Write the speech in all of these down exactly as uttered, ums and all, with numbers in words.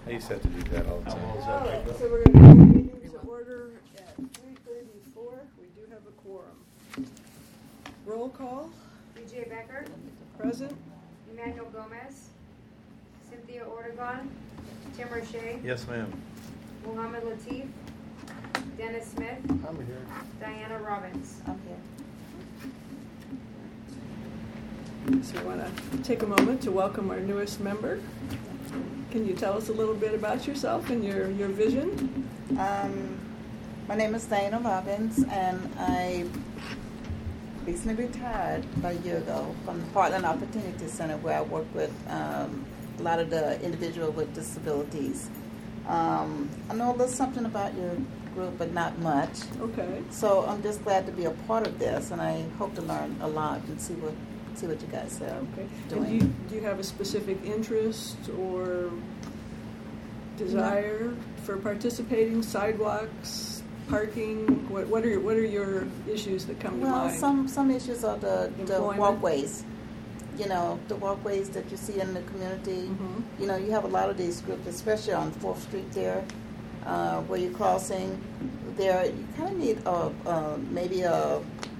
I used to have to do that all the time. All right, so we're going to call the meeting to order at three thirty-four. We do have a quorum. Roll call. D J Becker. Present. Emmanuel Gomez. Cynthia Ortegon. Tim Roche. Yes, ma'am. Muhammad Latif. Dennis Smith. I'm here. Diana Robbins. I'm here. So we want to take a moment to welcome our newest member. Can you tell us a little bit about yourself and your, your vision? Um, my name is Diana Robbins, and I recently retired about a year ago from the Heartland Opportunity Center, where I work with um, a lot of the individuals with disabilities. Um, I know a little something about your group, but not much. Okay. So I'm just glad to be a part of this, and I hope to learn a lot and see what see what you guys are Okay. doing. And do you, do you have a specific interest or desire no. for participating? Sidewalks, parking? What, what are what are your issues that come well, to mind? some some issues are the, the Employment? walkways. You know, the walkways that you see in the community. Mm-hmm. You know, you have a lot of these groups, especially on fourth Street there, uh, where you're crossing. There, you kind of need a, uh, maybe a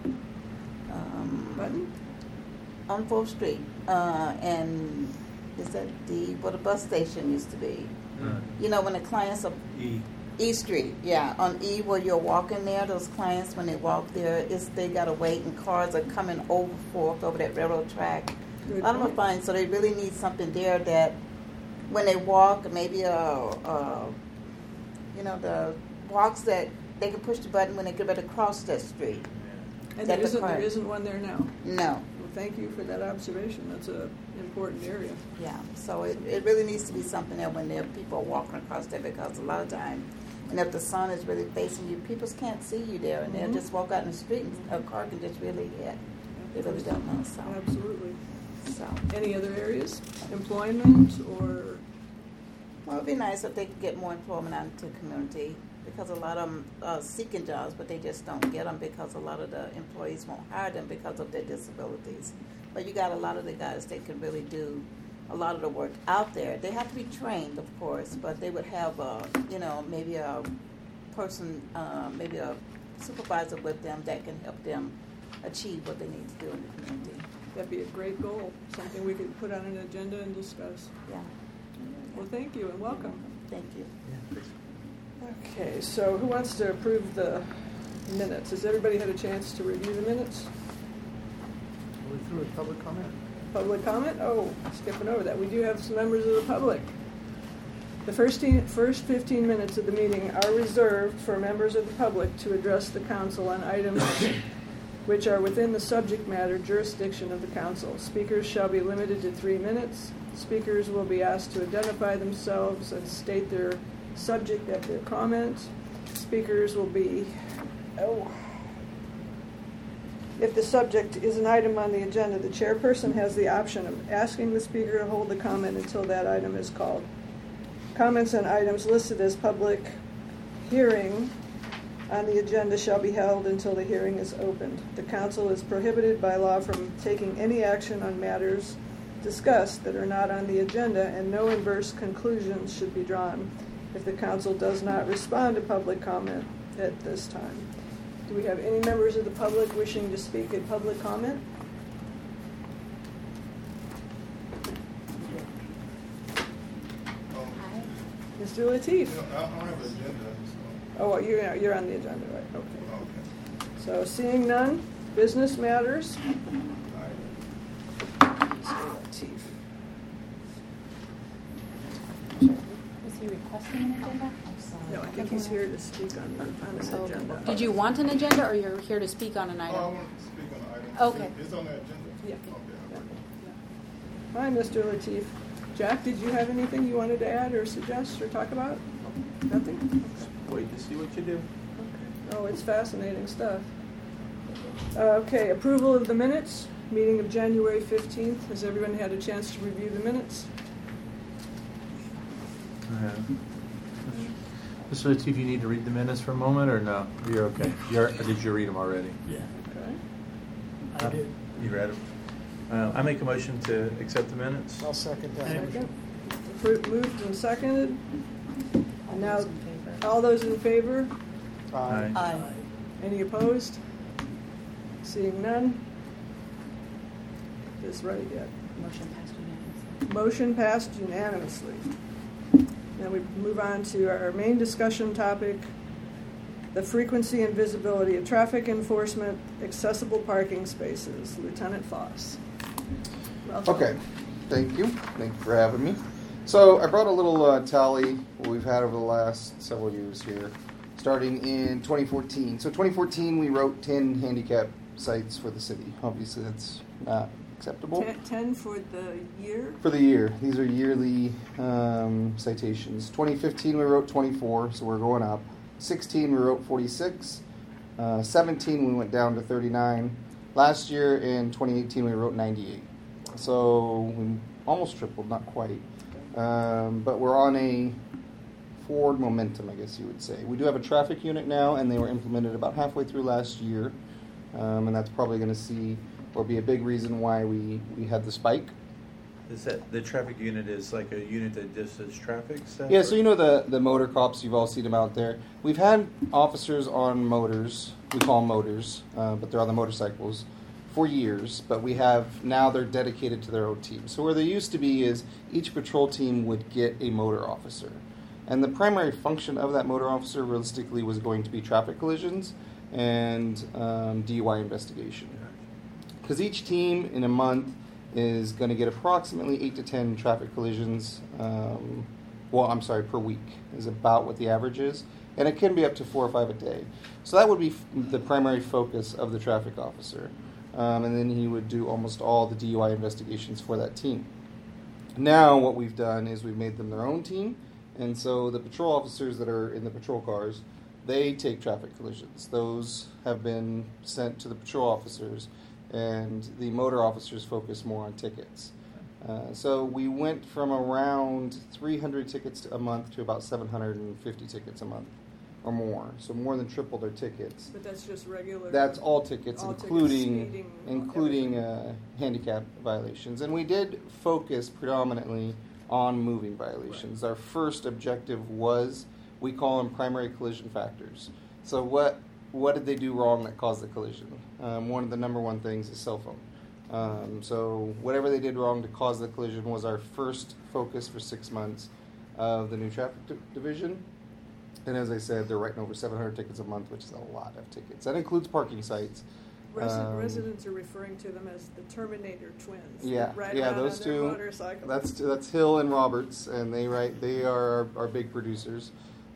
um, Button? on fourth Street, uh, and is that D, where the bus station used to be? Uh, You know, when the clients are E. E Street, yeah, on E where you're walking there, those clients when they walk there, it's they gotta wait and cars are coming over forth over that railroad track. Good I don't know point. fine, so they really need something there that when they walk, maybe a, a you know, the walks that they can push the button when they get ready to cross that street. And that there the isn't, car- there isn't one there now. No. Well, thank you for that observation. That's an important area. Yeah, so it, it really needs to be something that when there are people walking across there, because a lot of time, and if the sun is really facing you, people can't see you there, and Mhm. they'll just walk out in the street and a car can just really hit. They really don't know, so. Absolutely. so. Any other areas? Employment or? Well, it'd be nice if they could get more employment out into the community, because a lot of them are seeking jobs, but they just don't get them because a lot of the employees won't hire them because of their disabilities. But you got a lot of the guys that can really do a lot of the work out there. They have to be trained, of course, but they would have, a, you know, maybe a person, uh, maybe a supervisor with them that can help them achieve what they need to do in the community. That'd be a great goal, something we could put on an agenda and discuss. Yeah. Well, thank you and welcome. Thank you. Okay, so who wants to approve the minutes? Has everybody had a chance to review the minutes? We through with public comment. Public comment? Oh, skipping over that. We do have some members of the public. The first, te- first fifteen minutes of the meeting are reserved for members of the public to address the council on items which are within the subject matter jurisdiction of the council. Speakers shall be limited to three minutes. Speakers will be asked to identify themselves and state their subject of their comment. Speakers will be, oh, if the subject is an item on the agenda, the chairperson has the option of asking the speaker to hold the comment until that item is called. Comments on items listed as public hearing on the agenda shall be held until the hearing is opened. The council is prohibited by law from taking any action on matters discussed that are not on the agenda, and no adverse conclusions should be drawn if the council does not respond to public comment at this time. Do we have any members of the public wishing to speak in public comment? Mister Latif. No, I don't have an agenda. So. Oh, you're, you're on the agenda, right? Okay. Okay. So seeing none, business matters. All right. Mister Latif. Is he requesting an agenda? No, I think he's here to speak on, on an So, agenda. did you want an agenda, or you're here to speak on an Oh, I item? want to speak on the item. Okay. It's on the agenda? Yeah. Okay. Yeah. Hi, Mister Latif. Jack, did you have anything you wanted to add or suggest or talk about? Nothing? Wait to see what you do. Okay. Oh, it's fascinating stuff. Uh, okay, approval of the minutes, meeting of January fifteenth. Has everyone had a chance to review the minutes? Uh, Mister Latif, you need to read the minutes for a moment, or no? You're okay. You're, or did you read them already? Yeah, Okay. I did. You read them. Uh, I make a motion to accept the minutes. I'll second that. Second. appro- moved and seconded. And now, Those in favor? all those in favor? Aye. Aye. Any opposed? Seeing none? This right yet. Motion passed unanimously. Motion passed unanimously. Now we move on to our main discussion topic, the frequency and visibility of traffic enforcement, accessible parking spaces. Lieutenant Foss. Welcome. Okay, thank you. Thank you for having me. So I brought a little uh, tally what we've had over the last several years here, starting in twenty fourteen. So twenty fourteen, we wrote ten handicap sites for the city. Obviously, that's not acceptable. Ten, ten for the year? For the year. These are yearly um, citations. twenty fifteen, we wrote twenty-four, so we're going up. sixteen, we wrote forty-six. Uh, seventeen, we went down to thirty-nine. Last year, in twenty eighteen, we wrote ninety-eight. So we almost tripled, not quite. Um, but we're on a forward momentum, I guess you would say. We do have a traffic unit now, and they were implemented about halfway through last year. Um, and that's probably going to see or be a big reason why we, we had the spike. Is that, the traffic unit is like a unit that just does traffic stuff? Yeah, or- so you know the, the motor cops, you've all seen them out there. We've had officers on motors, we call them motors, uh, but they're on the motorcycles, for years, but we have, now they're dedicated to their own team. So where they used to be is each patrol team would get a motor officer. And the primary function of that motor officer realistically was going to be traffic collisions and um, D U I investigation. Because each team in a month is going to get approximately eight to ten traffic collisions. Um, well, I'm sorry, per week is about what the average is, and it can be up to four or five a day. So that would be f- the primary focus of the traffic officer, um, and then he would do almost all the D U I investigations for that team. Now, what we've done is we've made them their own team, and so the patrol officers that are in the patrol cars, they take traffic collisions. Those have been sent to the patrol officers, and the motor officers focus more on tickets. Uh, so we went from around three hundred tickets a month to about seven hundred fifty tickets a month or more. So more than triple their tickets. But that's just regular. That's all tickets, all tickets, including speeding, including uh, handicap violations. And we did focus predominantly on moving violations. Our first objective was, we call them primary collision factors. So what what did they do wrong that caused the collision? Um, one of the number one things is cell phone. Um, so whatever they did wrong to cause the collision was our first focus for six months of the new traffic d- division. And as I said, they're writing over seven hundred tickets a month, which is a lot of tickets. That includes parking sites. Resi- Um, residents are referring to them as the Terminator twins. They Yeah, ride yeah, around those on their two. motorcycles. That's that's Hill and Roberts, and they write. They are our, our big producers.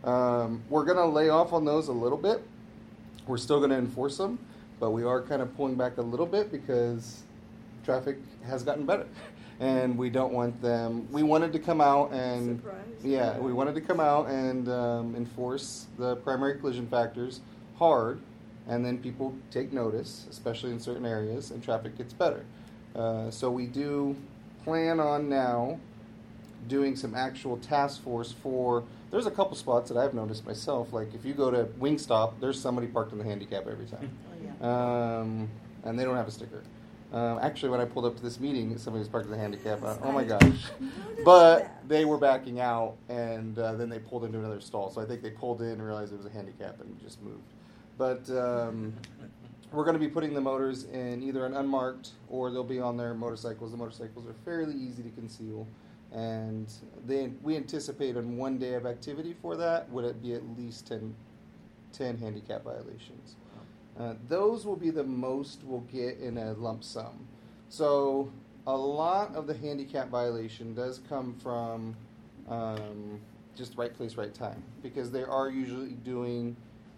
Um, we're gonna lay off on those a little bit. We're still gonna enforce them, but we are kind of pulling back a little bit because traffic has gotten better, and we don't want them. We wanted to come out and Surprise. yeah, we wanted to come out and um, enforce the primary collision factors hard, and then people take notice, especially in certain areas, and traffic gets better. Uh, so we do plan on now doing some actual task force for. There's a couple spots that I've noticed myself. Like if you go to Wingstop, there's somebody parked in the handicap every time, Oh, yeah. um, and they don't have a sticker. Um, actually, when I pulled up to this meeting, somebody was parked in the handicap. I, oh my gosh! But they were backing out, and uh, then they pulled into another stall. So I think they pulled in and realized it was a handicap and just moved. But um, we're going to be putting the motors in either an unmarked or they'll be on their motorcycles. The motorcycles are fairly easy to conceal, and they, we anticipate on one day of activity for that would it be at least ten, ten handicap violations. Uh, those will be the most we'll get in a lump sum. So a lot of the handicap violation does come from um, just right place, right time, because they are usually doing.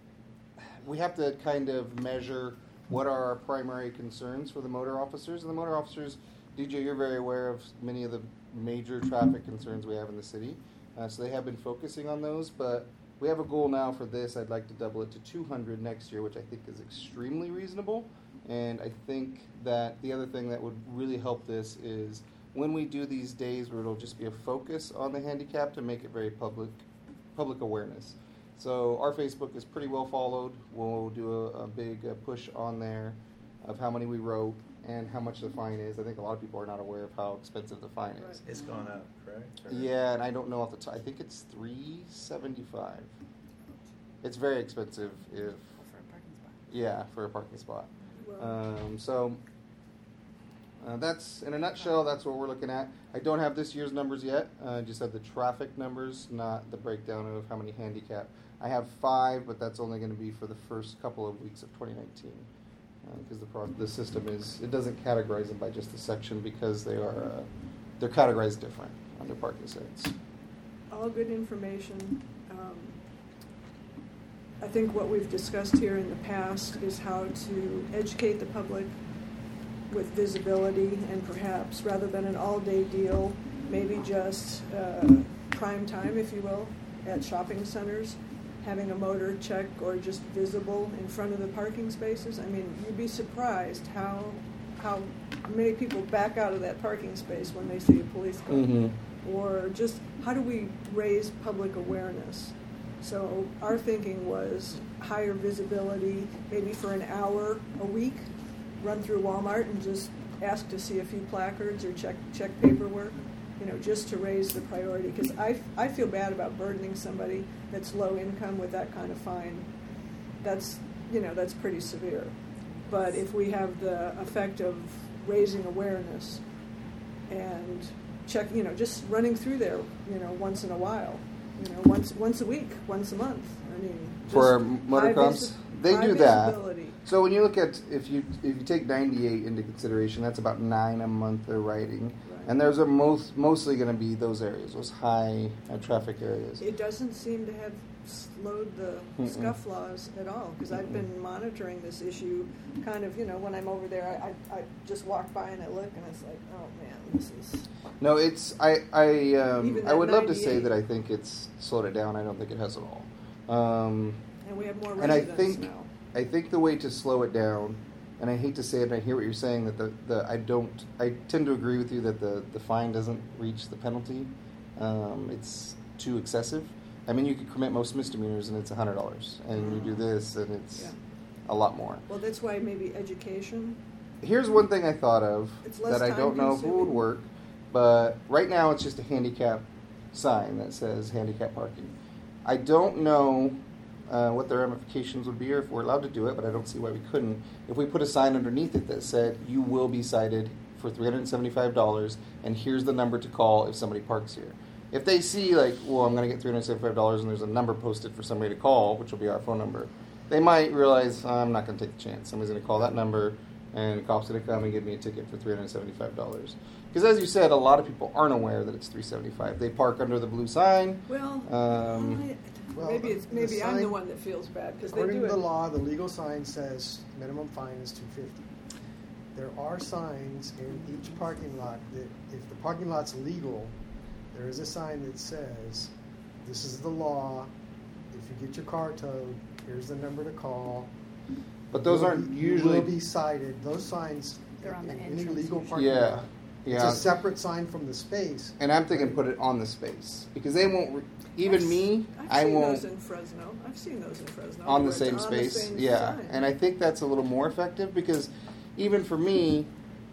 We have to kind of measure what are our primary concerns for the motor officers. And the motor officers, D J, you're very aware of many of the major traffic concerns we have in the city. Uh, so they have been focusing on those, but we have a goal now for this. I'd like to double it to two hundred next year, which I think is extremely reasonable. And I think that the other thing that would really help this is when we do these days where it'll just be a focus on the handicap to make it very public, public awareness. So our Facebook is pretty well followed. We'll do a, a big uh, push on there of how many we wrote. and how much the fine is. I think a lot of people are not aware of how expensive the fine is. It's gone up, correct? Or- Yeah, and I don't know off the top. I think it's three seventy five. It's very expensive if For a parking spot. yeah for a parking spot. Well, Um, so uh, that's in a nutshell. That's what we're looking at. I don't have this year's numbers yet. Uh, I just have the traffic numbers, not the breakdown of how many handicap. I have five, but that's only going to be for the first couple of weeks of twenty nineteen. Because the pro- the system is, it doesn't categorize them by just the section because they are uh, they're categorized different under parking sites. all good information. Um, I think what we've discussed here in the past is how to educate the public with visibility, and perhaps rather than an all-day deal, maybe just uh, prime time, if you will, at shopping centers, having a motor check or just visible in front of the parking spaces. I mean, you'd be surprised how how many people back out of that parking space when they see a police car. Mm-hmm. Or just how do we raise public awareness? So our thinking was higher visibility, maybe for an hour a week, run through Walmart and just ask to see a few placards or check check paperwork, you know, just to raise the priority. Because I, I feel bad about burdening somebody that's low income with that kind of fine. That's, you know, that's pretty severe. But if we have the effect of raising awareness and check, you know, just running through there, you know, once in a while, you know, once once a week, once a month. I mean, just For high motor comps, visi- they high do that. visibility. So when you look at if you if you take ninety-eight into consideration, that's about nine a month they're writing, Right. and those are most mostly going to be those areas, those high uh, traffic areas. It doesn't seem to have slowed the Mm-mm. scuff laws at all, because I've been monitoring this issue kind of, you know, when I'm over there, I, I, I just walk by and I look and it's like, oh man, this is... No, it's I I um, Even I that would love to say ninety-eight. that I think it's slowed it down. I don't think it has at all. Um, And we have more and I residents think now. I think the way to slow it down, and I hate to say it, and I hear what you're saying, that the, the I don't I tend to agree with you that the, the fine doesn't reach the penalty. Um, it's too excessive. I mean, you could commit most misdemeanors and it's a hundred dollars, and you do this and it's Yeah. a lot more. Well, that's why maybe education. Here's one thing I thought of It's less that I don't know who would time-consuming. work, but right now it's just a handicap sign that says handicap parking. I don't know uh, what the ramifications would be or if we're allowed to do it, but I don't see why we couldn't. If we put a sign underneath it that said, you will be cited for three hundred seventy-five dollars, and here's the number to call if somebody parks here. If they see, like, well, I'm going to get three hundred seventy-five dollars and there's a number posted for somebody to call, which will be our phone number, they might realize, oh, I'm not going to take the chance. Somebody's going to call that number, and the cop's going to come and give me a ticket for three hundred seventy-five dollars. Because as you said, a lot of people aren't aware that it's three hundred seventy-five dollars. They park under the blue sign. Well, Um, I- Well, maybe it's the maybe I'm the sign- one that feels bad because they According do to it. the law, the legal sign says minimum fine is two hundred fifty dollars. There are signs in each parking lot that if the parking lot's legal, there is a sign that says, this is the law. If you get your car towed, here's the number to call. but those You will aren't be- usually... You will be cited. Those signs, They're on the in any entrance legal usually. parking Yeah, lot, yeah. it's a separate sign from the space. And I'm thinking put it on the space. Because they won't... Re- even I've me, I've I seen won't... those in Fresno. I've seen those in Fresno. on the where it's same on space. The same yeah, sign. and I think that's a little more effective because even for me,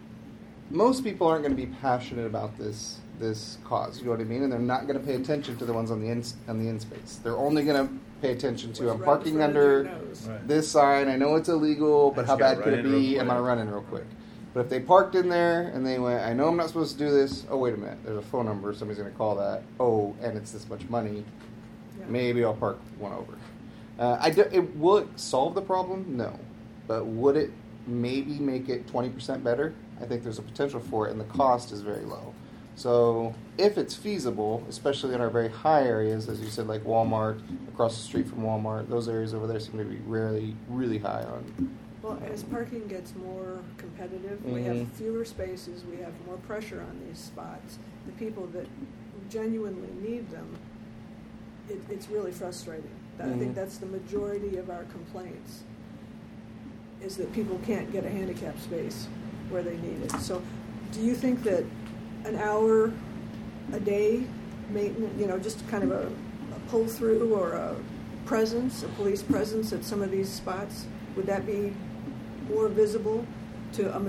most people aren't going to be passionate about this this cause. You know what I mean? And they're not going to pay attention to the ones on the in on the in space. They're only going to pay attention to What's I'm right in parking front of their under nose. Right. this sign. I know it's illegal, but I how just gotta bad could run it in real be? I'm going to quick. run in real quick. But if they parked in there and they went, I know I'm not supposed to do this. Oh, wait a minute. There's a phone number. Somebody's going to call that. Oh, and it's this much money. Yeah. Maybe I'll park one over. Uh, I do, it, will it solve the problem? No. But would it maybe make it twenty percent better? I think there's a potential for it, and the cost is very low. So if it's feasible, especially in our very high areas, as you said, like Walmart, across the street from Walmart, those areas over there seem to be really, really high on. Well, as parking gets more competitive, we have Mhm. fewer spaces, we have more pressure on these spots. The people that genuinely need them, it, it's really frustrating. That, I think Mhm. that's the majority of our complaints, is that people can't get a handicap space where they need it. So do you think that an hour a day maintenance, you know, just kind of a, a pull through or a presence, a police presence at some of these spots, would that be more visible to a maj-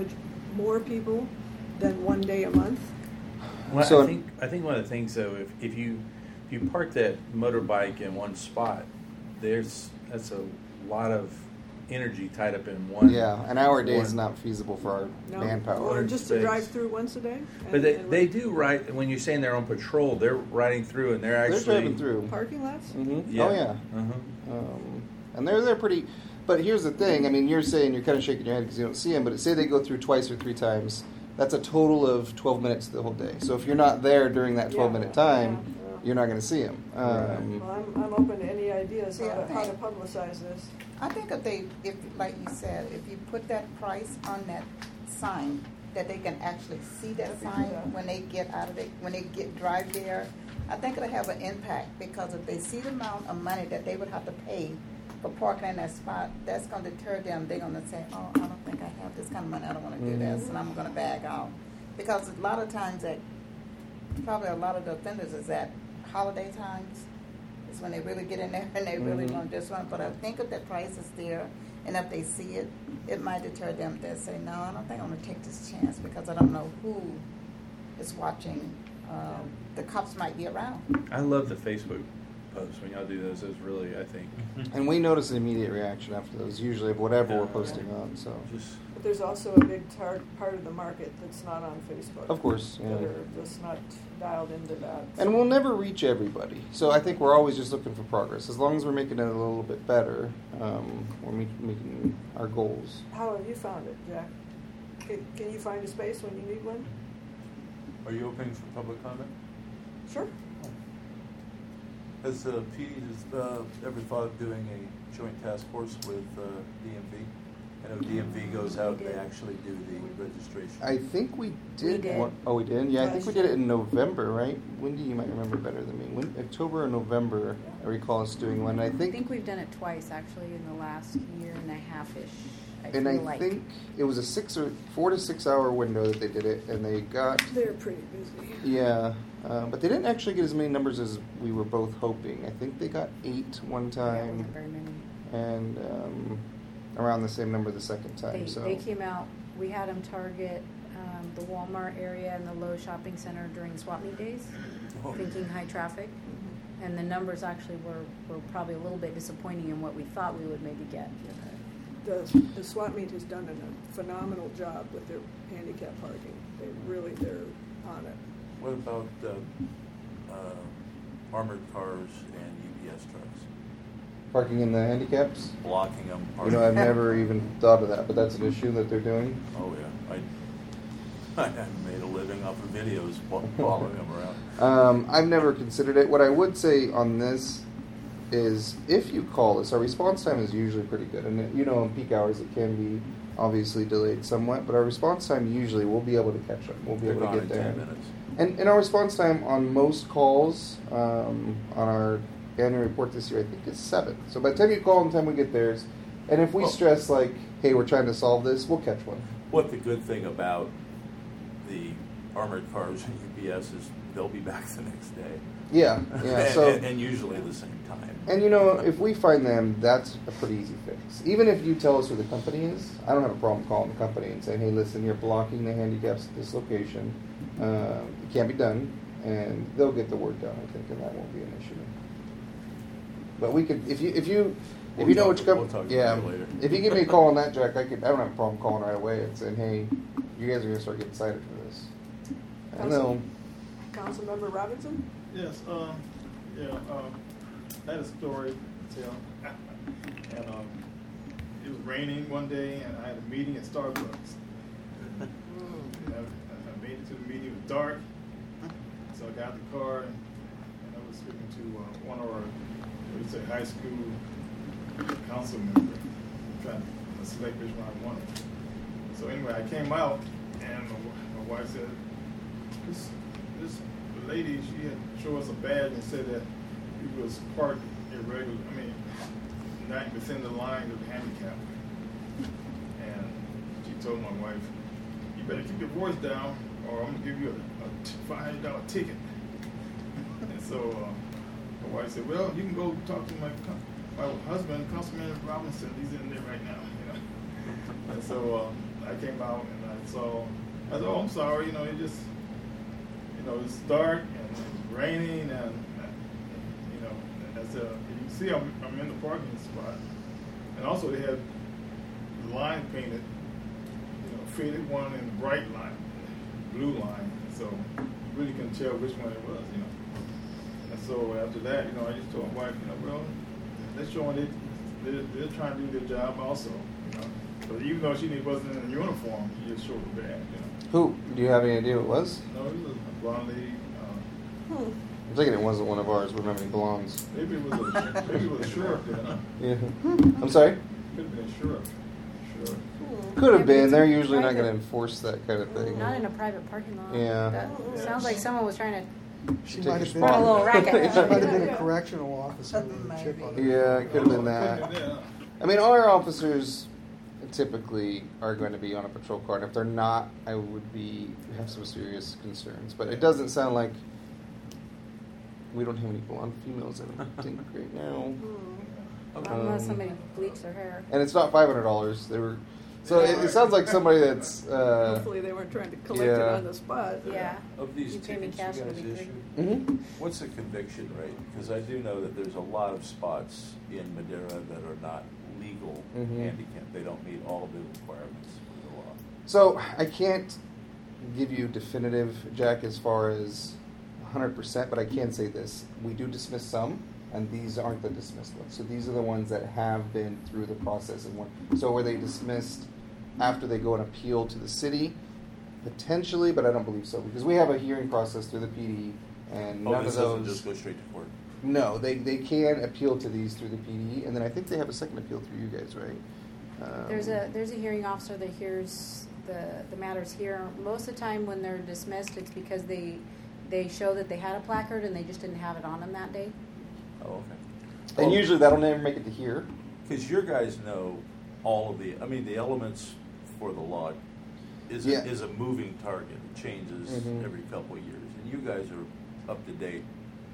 more people than one day a month? Well, So- I think I think one of the things though, if, if you if you park that motorbike in one spot, there's that's a lot of energy tied up in one. Yeah, an hour a day is one- not feasible for our No? manpower. Or just to Space. drive through once a day? But And- they, and they like do ride when you're saying they're on patrol. They're riding through and they're They're actually driving through. Parking lots? hmm Yeah. Oh yeah. Uh-huh. Um, and they're they're pretty. But here's the thing. I mean, you're saying you're kind of shaking your head because you don't see them. But say they go through twice or three times. That's a total of twelve minutes the whole day. So if you're not there during that twelve Yeah, minute time, yeah, yeah. you're not going to see them. Um, Well, I'm, I'm open to any ideas how Yeah, to, how to okay. publicize this. I think if they, if, like you said, if you put that price on that sign, that they can actually see that sign when they get out of it, when they get, drive there, I think it'll have an impact, because if they see the amount of money that they would have to pay for parking in that spot, that's gonna deter them. They're gonna say, oh, I don't think I have this kind of money, I don't wanna do this, and I'm gonna back out. Because a lot of times that, probably a lot of the offenders is at holiday times, is when they really get in there and they really Mhm. want this one. But I think if that price is there, and if they see it, it might deter them to say, no, I don't think I'm gonna take this chance, because I don't know who is watching. Um, the cops might be around. I love the Facebook posts when y'all do those. Those really, I think, and we notice an immediate reaction after those, usually of whatever we're Yeah. posting on. So just But there's also a big tar- part of the market that's not on Facebook. of course, yeah. That are just not dialed into that. And we'll never reach everybody. So I think we're always just looking for progress. As long as we're making it a little bit better, um, we're me- making our goals. How have you found it, Jack? Can, can you find a space when you need one? Are you opening for public comment? Sure. Has uh, P D uh, ever thought of doing a joint task force with uh, D M V? I know D M V goes out, We they did. actually do the registration. I think we did. did. One, oh, we did. Yeah, I think we did it Last in November, right? Wendy, you might remember better than me. When, October or November, I recall us doing one. And I I think, think we've done it twice, actually, in the last year and a half-ish, I and I feel like. think it was a six or four to six hour window that they did it, and they got They're pretty busy. yeah, uh, but they didn't actually get as many numbers as we were both hoping. I think they got eight one Yeah, it time. wasn't very many. and um, around the same number the second time. They, so they came out, we had them target um, the Walmart area and the Lowe's shopping center during swap meet days, Oh. thinking high traffic. And the numbers actually were, were probably a little bit disappointing in what we thought we would maybe get. The, the SWAT meet has done a phenomenal job with their handicap parking. They really, they're on it. What about uh, uh, armored cars and U P S trucks? parking in the handicaps. Blocking them. You know, I've never even thought of that, but that's an issue that they're doing. Oh, yeah. I, I made a living off of videos while following them around. Um, I've never considered it. What I would say on this is, if you call us, our response time is usually pretty good. And you know, in peak hours, it can be obviously delayed somewhat, but our response time usually we'll be able to catch them. We'll be They're able to gone get in there. ten minutes. And, and our response time on most calls um, on our annual report this year, I think, is seven. So by the time you call and the time we get theirs, and if we Well- stress like, hey, we're trying to solve this, we'll catch one. What the good thing about the armored cars and U P S is they'll be back the next day. Yeah, yeah. and, So and, and usually at the same time. And you know, if we find them, that's a pretty easy fix. Even if you tell us who the company is, I don't have a problem calling the company and saying, "Hey, listen, you're blocking the handicaps at this location. Uh, it can't be done," and they'll get the work done. I think, and that won't be an issue. But we could, if you, if you, if We'll you know talk- which company, we'll talk yeah. about it later. If you give me a call on that, Jack, I could. I don't have a problem calling right away and saying, "Hey, you guys are gonna start getting cited for this." I know. Councilmember Robinson? Yes, um, yeah, um, I had a story to tell. And, um, it was raining one day and I had a meeting at Starbucks. And I, I made it to the meeting, it was dark. So I got in the car and, and I was speaking to uh, one of our, what do you say, high school council member, trying to select which one I wanted. So anyway, I came out and my, my wife said, this, this lady, she had showed us a badge and said that he was parked irregular, I mean, not within the line of handicap. And she told my wife, you better keep your voice down or I'm gonna give you a, a five hundred dollar ticket. And so uh, my wife said, well, you can go talk to my my husband, Councilman Robinson, he's in there right now, you know. And so uh, I came out and I And so I said, oh, I'm sorry, you know, it just, you know, it's dark and it's raining and, and you know, I said, you can see I'm, I'm in the parking spot. And also they had the line painted, you know, faded one and bright line, blue line. So you really couldn't tell which one it was, you know. And so after that, you know, I just told my wife, you know, well, they're showing it, they're, they're trying to do their job also, you know. So even though she wasn't in a uniform, she just showed her badge, you know. Who? Do you have any idea who it was? No, it was a blonde lady. Uh, Hmm. I'm thinking it wasn't one of ours. We don't have any blondes. maybe it was a, maybe it was a sheriff, you know. Yeah. I'm sorry? Could have been a sheriff. Sheriff. Hmm. Could have Yeah, but been. it's They're a usually not private- going to enforce that kind of thing. Not in a private parking lot. Yeah. That sounds like someone was trying to. She Take might your have been, spot. Run a little racket. she might have been a correctional officer with a chip on her. Yeah, it could have been Yeah. that. I mean, all our officers typically are going to be on a patrol car, and if they're not, I would be have some serious concerns. But it doesn't sound like we don't have any blonde females, I don't think, right now. Hmm. Unless Um, somebody bleaks their hair. And it's not five hundred dollars. They were, so it, it sounds like somebody that's. Uh, Hopefully they weren't trying to collect it yeah. on the spot. Yeah. Of these You pay me tickets you cash, guys it'll be issue, mhm. what's the conviction rate? Because I do know that there's a lot of spots in Madera that are not legal Mhm. handicap. They don't meet all of the requirements of the law. So I can't give you definitive, Jack, as far as one hundred percent, but I can say this. We do dismiss some, and these aren't the dismissed ones. So these are the ones that have been through the process. And one, so were they dismissed after they go and appeal to the city? Potentially, but I don't believe so, because we have a hearing process through the P D, and Oh, none this of doesn't those... just go straight to court. No, they, they can appeal to these through the P D, and then I think they have a second appeal through you guys, right? Um, There's a there's a hearing officer that hears the the matters here. Most of the time, when they're dismissed, it's because they they show that they had a placard and they just didn't have it on them that day. Oh, okay. And usually that'll never make it to here. Because your guys know all of the, I mean, the elements for the law is, Yeah. a, is a moving target. It changes Mhm. every couple of years. And you guys are up to date.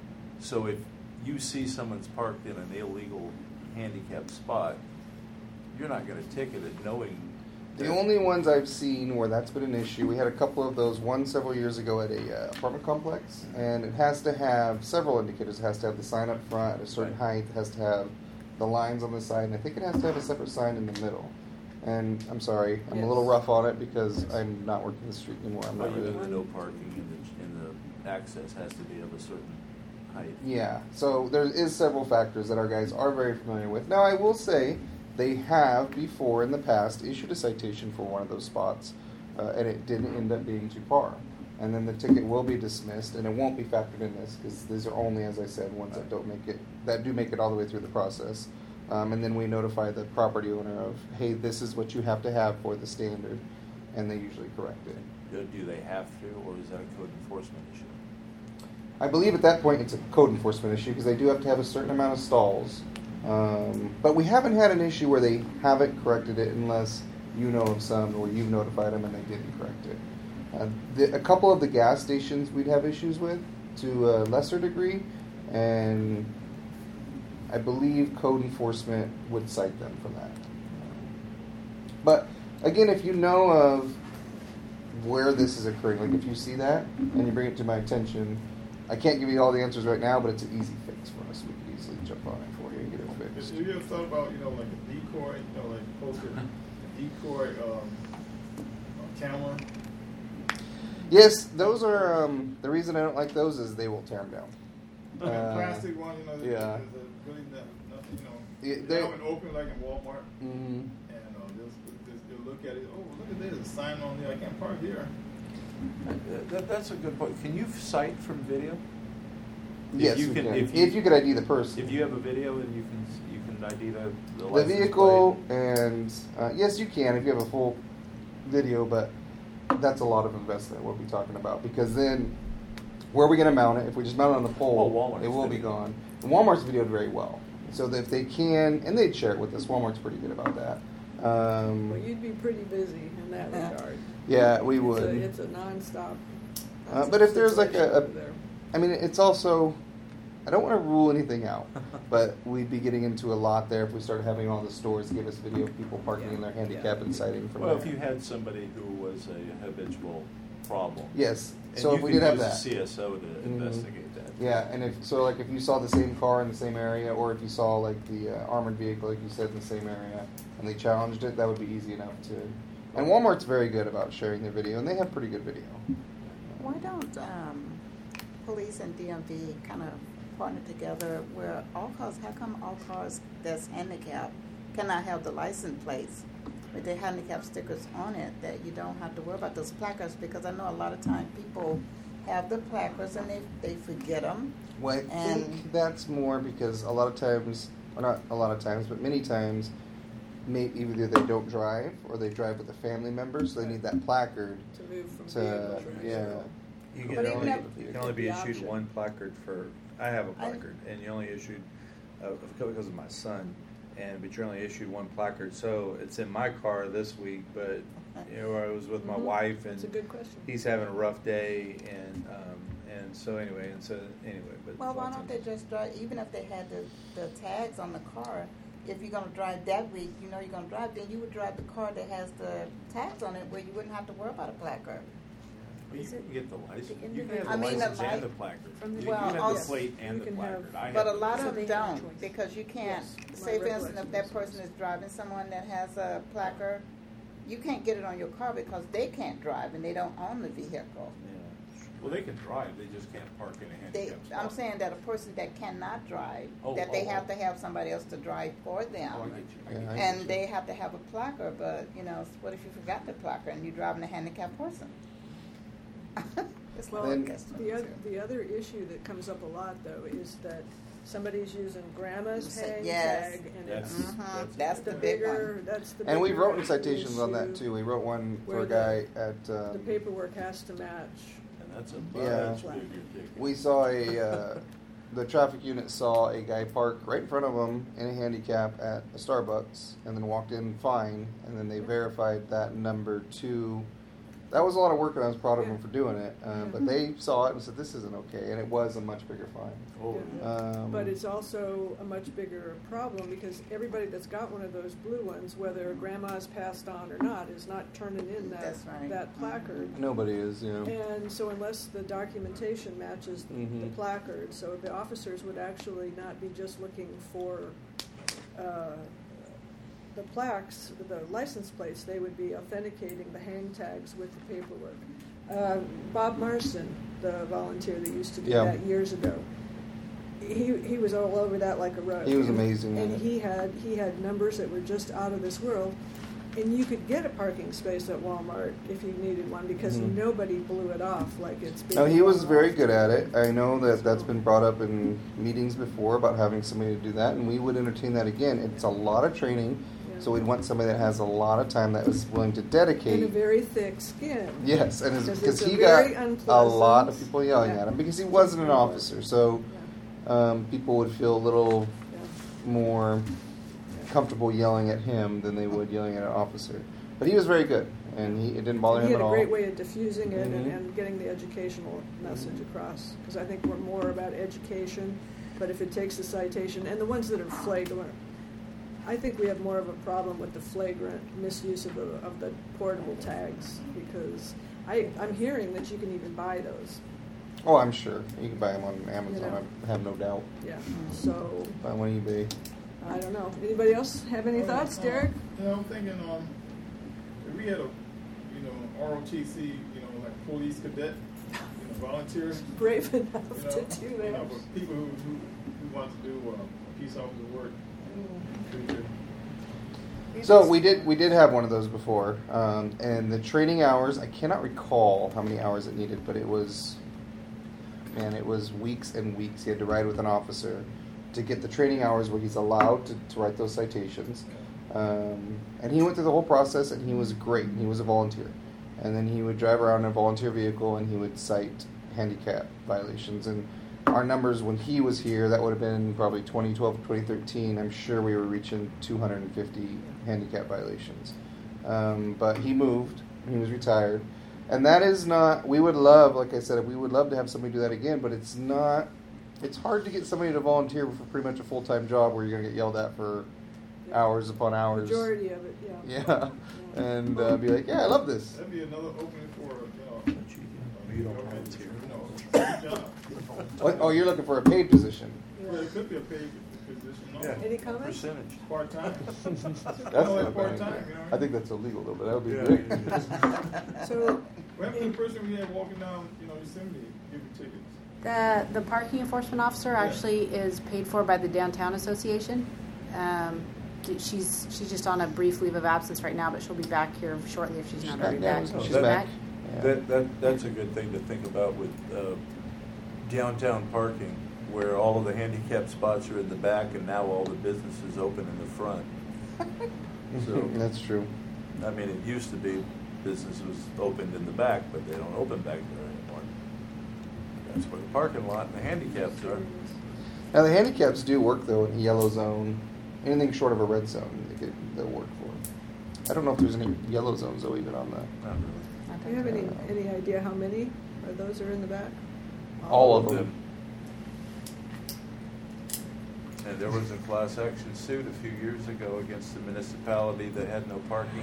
So if you see someone's parked in an illegal handicapped spot, you're not going to ticket it knowing. The that- only ones I've seen where that's been an issue, we had a couple of those, one several years ago at a uh, apartment complex, and it has to have several indicators. It has to have the sign up front at a certain height, it has to have the lines on the side, and I think it has to have a separate sign in the middle. And I'm sorry, I'm a little Yes. rough on it because I'm not working the street anymore. I'm But not even really. the no parking and the, and the access has to be of a certain height. Yeah, so there is several factors that our guys are very familiar with. Now, I will say they have before in the past issued a citation for one of those spots, uh, and it didn't end up being to par. And then the ticket will be dismissed, and it won't be factored in this because these are only, as I said, ones that don't make it, that do make it all the way through the process. Um, and then we notify the property owner of, hey, this is what you have to have for the standard, and they usually correct it. Do do they have to, or is that a code enforcement issue? I believe at that point it's a code enforcement issue because they do have to have a certain amount of stalls. Um, but we haven't had an issue where they haven't corrected it unless you know of some or you've notified them and they didn't correct it. Uh, the, a couple of the gas stations we'd have issues with to a lesser degree, and I believe code enforcement would cite them for that. But again, if you know of where this is occurring, like if you see that and you bring it to my attention, I can't give you all the answers right now, but it's an easy fix for us. We could easily jump on it for you and get it fixed. Have you ever thought about, you know, like a decoy, you know, like posted a decoy um, uh, camera? Yes, those are, um, the reason I don't like those is they will tear them down. The Uh, plastic one, you know, yeah. there's a really not, nothing, you know. Yeah, they they- have it open like in Walmart, Mm, and uh, they'll, they'll, they'll look at it. Oh, look at this, there's a sign on there. I can't park here. That- that- that's a good point. Can you cite from video? If yes, you we can- can. if If you- you, could I D the person. If you have a video and you can you can I D the the, the license vehicle plate. and uh, yes, you can if you have a full video, but that's a lot of investment we'll be talking about because then where are we going to mount it? If we just mount it on the pole, Well, Walmart's it will be video. gone. And Walmart's videoed very well, so that if they can, and they'd share it with us. Walmart's pretty good about that. Um, Well, you'd be pretty busy in that Yeah. regard. yeah, we It's would. a, it's a nonstop. Uh, but if there's like a- situation a- over there. I mean, it's also I don't want to rule anything out, but we'd be getting into a lot there if we started having all the stores give us video of people parking in their handicap and citing from Well, there. if you had somebody who was a habitual problem. Yes. And So you if we could did have use that. a C S O to Mhm. investigate that. Yeah, and if so, like if you saw the same car in the same area, or if you saw like the uh, armored vehicle, like you said, in the same area, and they challenged it, that would be easy enough to. And Walmart's very good about sharing their video, and they have pretty good video. Why don't um, police and D M V kind of partner together where all cars, how come all cars that's handicapped cannot have the license plates with the handicap stickers on it, that you don't have to worry about those placards? Because I know a lot of times people have the placards and they, they forget them. Well, I And- think that's more because a lot of times, or not a lot of times, but many times, maybe either they don't drive or they drive with a family member, so they need that placard To move from to, vehicle to yeah. You But can even only, if- you can only be the issued option. one placard for, I have a I- placard, and you only issued, uh, because of my son, and, but you're only issued one placard, so it's in my car this week, but, you know, I was with my Mhm. wife, and It's a good question. he's having a rough day, and, um, and so anyway, and so, anyway, but. Well, why don't they just drive, even if they had the, the tags on the car, if you're gonna drive that week, you know you're gonna drive, then you would drive the car that has the tags on it where you wouldn't have to worry about a placard. Well, you Is can it get the license. the You can have individual- the I mean, license the and li- the placard. from the- You Well, can have also- the plate and you the can placard. have- I have But a it. lot So of they them have a don't, choice. because you can't, Yes, say my for instance, if recollection that is person is driving someone that has a placard, you can't get it on your car because they can't drive and they don't own the vehicle. Well, they can drive, they just can't park in a They, handicap spot. I'm saying that a person that cannot drive, Oh, that they oh, have oh. to have somebody else to drive for them. Oh, I get you. I Yeah, get I you. get And they have to have a placard, but, you know, what if you forgot the placard and you're driving a handicapped person? It's Well, like Then- that's the other, the other issue that comes up a lot, though, is that somebody's using grandma's Yes. hang Yes. tag, and That's- it's Mhm, a that's the the big bigger, one. that's the And we've bigger written citations on that issue. too. We wrote one for where a the- guy at. The Um, paperwork has to match. And that's a Yeah. much bigger ticket. we saw a. Uh, the traffic unit saw a guy park right in front of them in a handicap at a Starbucks, and then walked in fine, and then they verified that number two. That was a lot of work, and I was proud of them Yeah. for doing it. Um, but they saw it and said, "This isn't okay," and it was a much bigger fine. Oh, Yeah. Um, But it's also a much bigger problem because everybody that's got one of those blue ones, whether grandma's passed on or not, is not turning in that, That's right. that placard. nobody is, you know. And so unless the documentation matches the Mhm. placard, so the officers would actually not be just looking for uh, the plaques, the license plates, they would be authenticating the hang tags with the paperwork. Uh, Bob Marston, the volunteer that used to do Yeah. that years ago, he he was all over that like a rug. He was And- amazing at and it. he had he had numbers that were just out of this world. And you could get a parking space at Walmart if you needed one because Mhm. nobody blew it off like it's being No, he was blown very off. good at it. I know that that's been brought up in meetings before about having somebody to do that, and we would entertain that again. It's a lot of training, Yeah. so we'd want somebody that has a lot of time that was willing to And a dedicate. very thick skin. Yes, and Because because it's he a got very a lot of unpleasant- people yelling yeah. at him because he wasn't an officer, so Yeah. um, people would feel a little Yeah. more comfortable yelling at him than they would yelling at an officer. But he was very good, and he it didn't bother And him he at had a all. great way of diffusing it and, Mhm. and getting the educational message across. Because I think we're more about education, but if it takes a citation, and the ones that are flagrant, I think we have more of a problem with the flagrant misuse of the, of the portable tags because I, I'm hearing that you can even buy those. Oh, I'm sure you can buy them on Amazon. You know. I have no doubt. Yeah. So Buy them on eBay. I don't know. Anybody else have any Uh, thoughts, uh, Derek? You know, I'm thinking, um, if we had a, you know, R O T C, you know, like police cadet, you know, volunteers, Brave you enough know, to do you that. know, but people who, who, who want to do uh, peace officer work in the future. So we did we did have one of those before, um, and the training hours I cannot recall how many hours it needed, but it was, man, it was weeks and weeks. He had to ride with an officer to get the training hours where he's allowed to, to write those citations, um, and he went through the whole process, and he was great. He was a volunteer, and then he would drive around in a volunteer vehicle, and he would cite handicap violations. And our numbers when he was here, that would have been probably twenty twelve, twenty thirteen. I'm sure we were reaching two hundred fifty handicap violations. Um, but he moved. He was retired. And that is not, we would love, like I said, we would love to have somebody do that again, but it's not it's hard to get somebody to volunteer for pretty much a full time job where you're gonna get yelled at for hours upon hours. Majority of it, yeah. Yeah, and uh, be like, yeah, I love this. That'd be another opening for, you know, But you, you don't volunteer. you know, job. Oh, oh, you're looking for a paid position. Well, it could be a paid position. No. Yeah. Any comments? Percentage. Part time. That's No, not like part time. bad. You know. I think that's illegal though, but that would be Yeah. great. So, What happened to the person we had walking down, you know, Yosemite, giving tickets? The, the parking enforcement officer actually is paid for by the Downtown Association. Um, she's she's just on a brief leave of absence right now, but she'll be back here shortly if she's, She's not back already now, back. isn't she? She's She's back. back. Yeah. That, that, that's a good thing to think about with uh, downtown parking, where all of the handicap spots are in the back and now all the businesses open in the front. So, That's true. I mean, it used to be business was opened in the back, but they don't open back there anymore. That's where the parking lot and the handicaps are. Now the handicaps do work though in the yellow zone. Anything short of a red zone, they get, they'll work for. I don't know if there's any yellow zones though, even on the. Not really. do you have any, any idea how many of those are in the back? All of them. And there was a class action suit a few years ago against the municipality that had no parking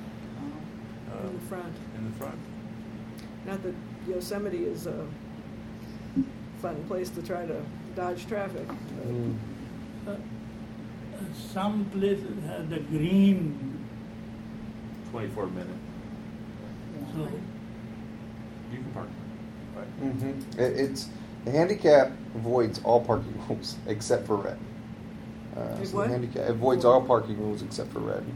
uh, In the front. in the front. Not that Yosemite is a fun place to try to dodge traffic. but- Mm. Uh, uh, some places have the green, Twenty-four minute. so You can park. Right. Mm-hmm. It, it's the handicap avoids all parking rules except for red. Uh, It so what? the handicap avoids all parking rules except for red.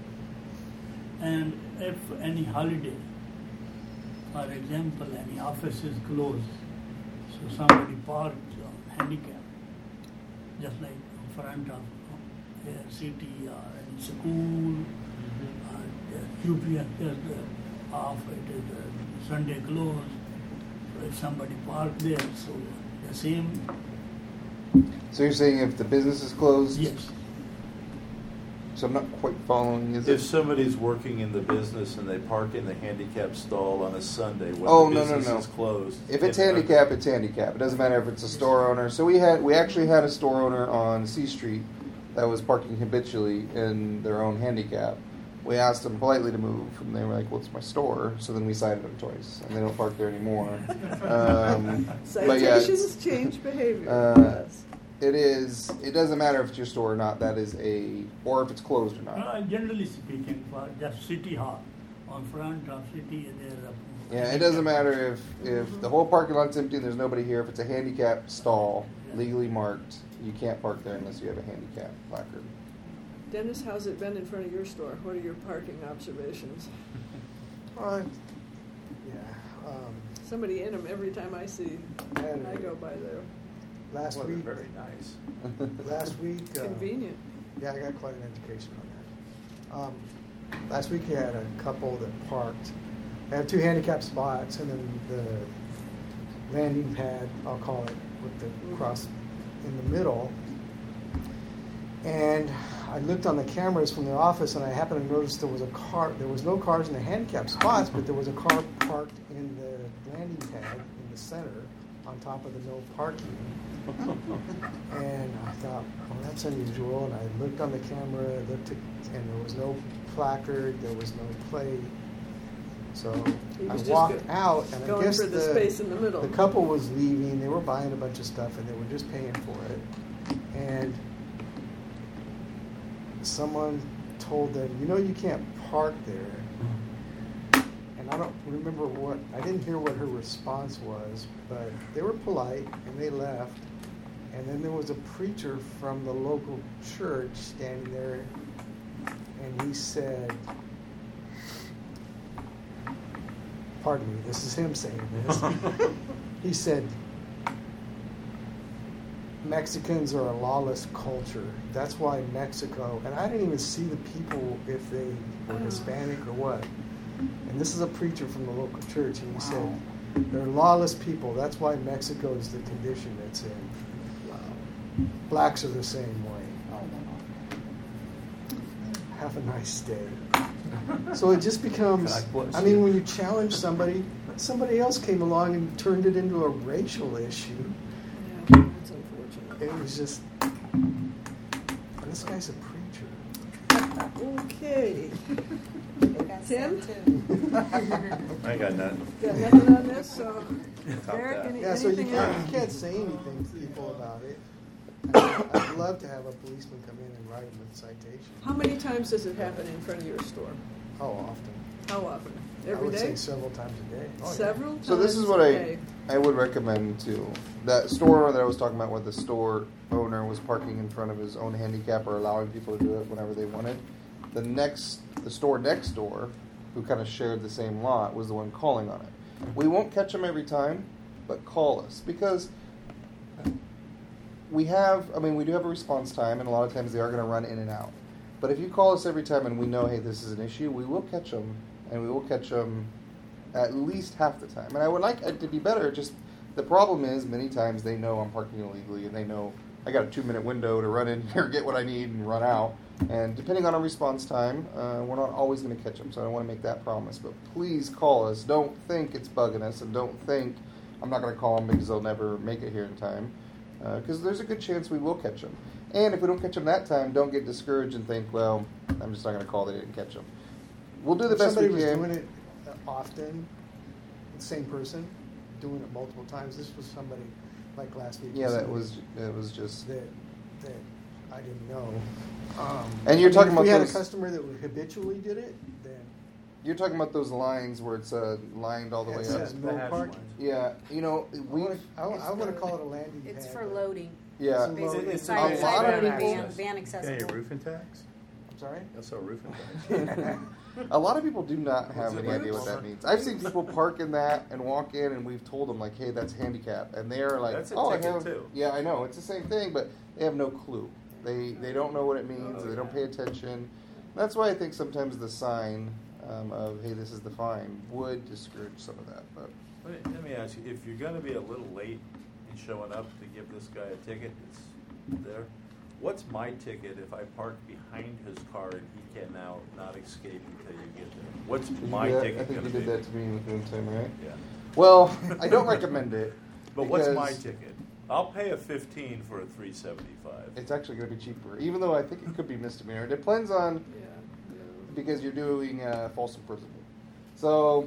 and if any holiday, for example, any office is closed, so somebody parked on handicap, just like in front of uh, a city or any school, or the U P S is uh, off, it is uh, Sunday closed, so if somebody parked there, so the same, So you're saying if the business is closed? yes. So I'm not quite following. Is If it? somebody's working in the business and they park in the handicap stall on a Sunday when Oh, the no, no, business no. is closed. If it's handicap, it's handicap. It doesn't matter if it's a store owner. So we had we actually had a store owner on C Street that was parking habitually in their own handicap. We asked them politely to move, and they were like, "Well, it's my store." So then we cited them twice, and they don't park there anymore. Um, but yeah, it's- Citations change behavior. Uh, yes. it is. It doesn't matter if it's your store or not. That is a, or if it's closed or not. Uh, generally speaking, for just city hall, on front of city, there's a. Yeah, it doesn't matter if if the whole parking lot's empty and there's nobody here. If it's a handicap stall, legally marked, you can't park there unless you have a handicap placard. Dennis, how's it been in front of your store? What are your parking observations? Uh, yeah. Um, Somebody in them every time I see, And- I go by there. last Well, they're week, very nice. last week. Uh, Convenient. Yeah, I got quite an education on that. Um, last week, you had a couple that parked. They have two handicap spots, and then the landing pad, I'll call it, with the cross in the middle. And I looked on the cameras from the office, and I happened to notice there was a car. There was no cars in the handicap spots, but there was a car parked in the landing pad in the center, on top of the no parking. And I thought, well, that's unusual. And I looked on the camera, looked at, and there was no placard, there was no plate. So He I was just walked go- out, and I Going guess for the, space in the middle. the couple was leaving. They were buying a bunch of stuff, and they were just paying for it. And someone told them, you know, you can't park there. And I don't remember what, I didn't hear what her response was, but they were polite, and they left. And then there was a preacher from the local church standing there, and he said, pardon me, this is him saying this. He said, Mexicans are a lawless culture. That's why Mexico, and I didn't even see the people if they were Hispanic or what. And this is a preacher from the local church, and he said, they're lawless people. That's why Mexico is the condition it's in. Blacks are the same way. Have a nice day. So it just becomes, God bless I you. mean, when you challenge somebody, somebody else came along and turned it into a racial issue. Yeah, that's It was just, this guy's a preacher. Okay. They got Tim? sand too. I ain't got nothing. Got nothing on this, so Top Derek, that. any, Yeah, so you anything can't, else? you can't say anything to people about it. I'd I'd love to have a policeman come in and write them with citations. How many times does it happen in front of your store? How often? How often? I Every would day? say several times a day. Oh, yeah. Several times So this is what a I day. I would recommend too. That store that I was talking about, where the store owner was parking in front of his own handicap or allowing people to do it whenever they wanted. The next, the store next door, who kind of shared the same lot, was the one calling on it. We won't catch them every time, but call us because we have. I mean, we do have a response time, and a lot of times they are going to run in and out. But if you call us every time and we know, hey, this is an issue, we will catch them, and we will catch them at least half the time. And I would like it to be better. Just the problem is many times they know I'm parking illegally, and they know I got a two-minute window to run in here, get what I need, and run out. And depending on our response time, uh, we're not always going to catch them. So I don't want to make that promise. But please call us. Don't think it's bugging us, and don't think I'm not going to call them because they'll never make it here in time. Because uh, there's a good chance we will catch them. And if we don't catch them that time, don't get discouraged and think, well, I'm just not going to call. They didn't catch them. We'll do the If best we somebody was can. doing it uh, often, the same person, doing it multiple times. This was somebody like last week. Yeah, that somebody was it was just. that that I didn't know. Um, And you're I mean, talking if about we had those- a customer that habitually did it, then You're talking about those lines where it's uh, lined all the it way up. says no The hash parking. lines. Yeah, you know, we. I want to call it a landing pad. It's for but- loading. Yeah, It's Basically, It's side, a side lot of loading, people- van, van Yeah, accessible. your roofing tax? I'm sorry. That's a roofing tax. a lot of people do not have What's any it idea what like? that means. I've seen people park in that and walk in, and we've told them like, "Hey, that's handicap," and they're like, That's a "Oh, ticket, I have." too. Yeah, I know it's the same thing, but they have no clue. They they don't know what it means. Oh, they don't yeah. pay attention. That's why I think sometimes the sign um, of "Hey, this is the fine" would discourage some of that. But Let me, let me ask you, if you're going to be a little late in showing up to give this guy a ticket, it's there. What's my ticket if I park behind his car and he can now not escape until you get there? What's Did you my do that? ticket I think going you to did be? that to me one time, right? Yeah. Well, I don't recommend it. But what's my because ticket? I'll pay a fifteen for a three seventy-five. It's actually going to be cheaper, even though I think it could be misdemeanor. It depends on Yeah, yeah. because you're doing uh, false imprisonment. So,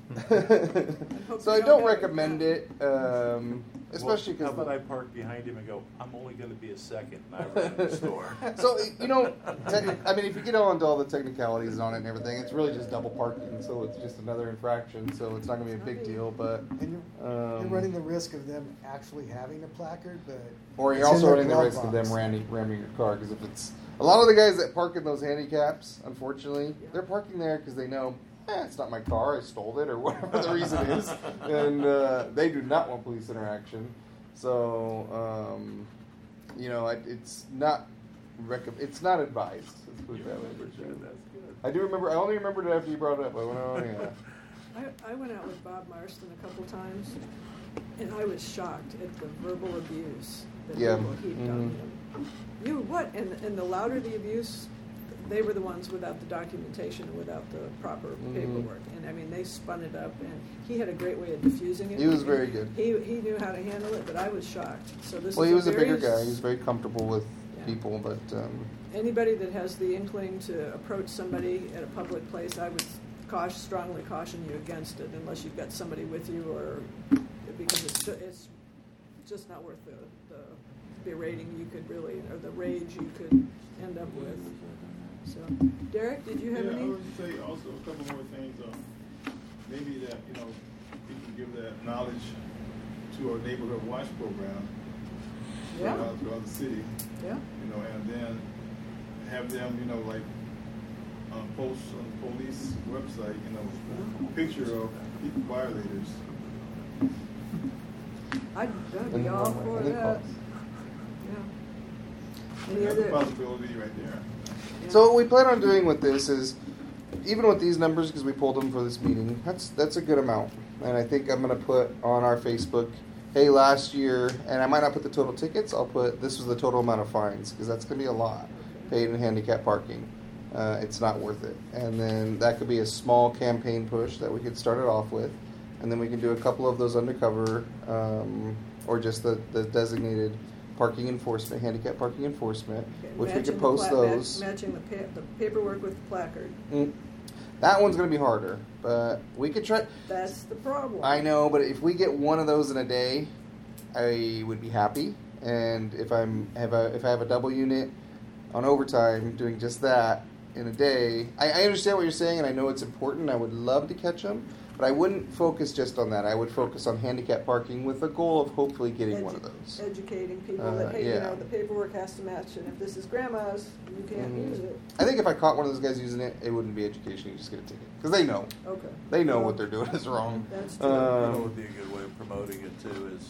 hope so you I don't don't have recommend it, um, especially Well, how because. about I park behind him and go, I'm only going to be a second, and I run in the store. So you know, techni- I mean, if you get on to all the technicalities on it and everything, it's really just double parking. So it's just another infraction. So it's not going to be a big deal. But And you're, um, you're running the risk of them actually having a placard, but Or you're it's in also their running the glove risk of them box. ramming, ramming your car because if it's a lot of the guys that park in those handicaps, unfortunately, they're parking there because they know eh, it's not my car, I stole it, or whatever the reason is, and uh, they do not want police interaction. So, um, you know, it, it's not rec- it's not advised. Let's put it that way. That's good. I do remember. I only remembered it after you brought it up. I went, oh yeah. I, I went out with Bob Marston a couple times, and I was shocked at the verbal abuse that Yeah. people heaped on Mhm. him. You what? And and the louder the abuse, they were the ones without the documentation and without the proper Mhm. paperwork. And I mean, they spun it up, and he had a great way of diffusing it. He was very good. He he knew how to handle it, but I was shocked. So this Well, is he was a very bigger guy. s- He was very comfortable with Yeah. people, but um, Anybody that has the inkling to approach somebody at a public place, I would caution, strongly caution you against it unless you've got somebody with you, or because it's ju- it's just not worth the, the berating you could really, or the rage you could end up with. So, Derek, did you have Yeah, I any? would say also a couple more things. Um, maybe that, you know, we can give that knowledge to our neighborhood watch program Yeah. throughout, throughout the city, Yeah. you know, and then have them, you know, like um, post on the police website, you know, a picture of people violators. I'd, I'd And be all then- for and then that. calls. Yeah. Any That's a other? possibility right there. Yeah. So what we plan on doing with this is, even with these numbers, because we pulled them for this meeting, that's that's a good amount. And I think I'm going to put on our Facebook, hey, last year, and I might not put the total tickets, I'll put this was the total amount of fines, because that's going to be a lot paid in handicap parking. Uh, it's not worth it. And then that could be a small campaign push that we could start it off with. And then we can do a couple of those undercover, um, or just the, the designated parking enforcement, handicap parking enforcement, Okay, which we matching could the post pla- match- those. Matching the pa- the paperwork with the placard. Mm. That one's going to be harder, but we could try. That's the problem. I know, but if we get one of those in a day, I would be happy. And if I'm have a if I have a double unit on overtime doing just that in a day, I, I understand what you're saying, and I know it's important. I would love to catch them, but I wouldn't focus just on that. I would focus on handicap parking with the goal of hopefully getting Edu- one of those. Educating people Uh, that, hey, you yeah. know, the paperwork has to match, and if this is grandma's, you can't Mhm. use it. I think if I caught one of those guys using it, it wouldn't be education. You just get a ticket because they know. Okay. They know Well, what they're doing is wrong. That's true. You know Um, what would be a good way of promoting it too is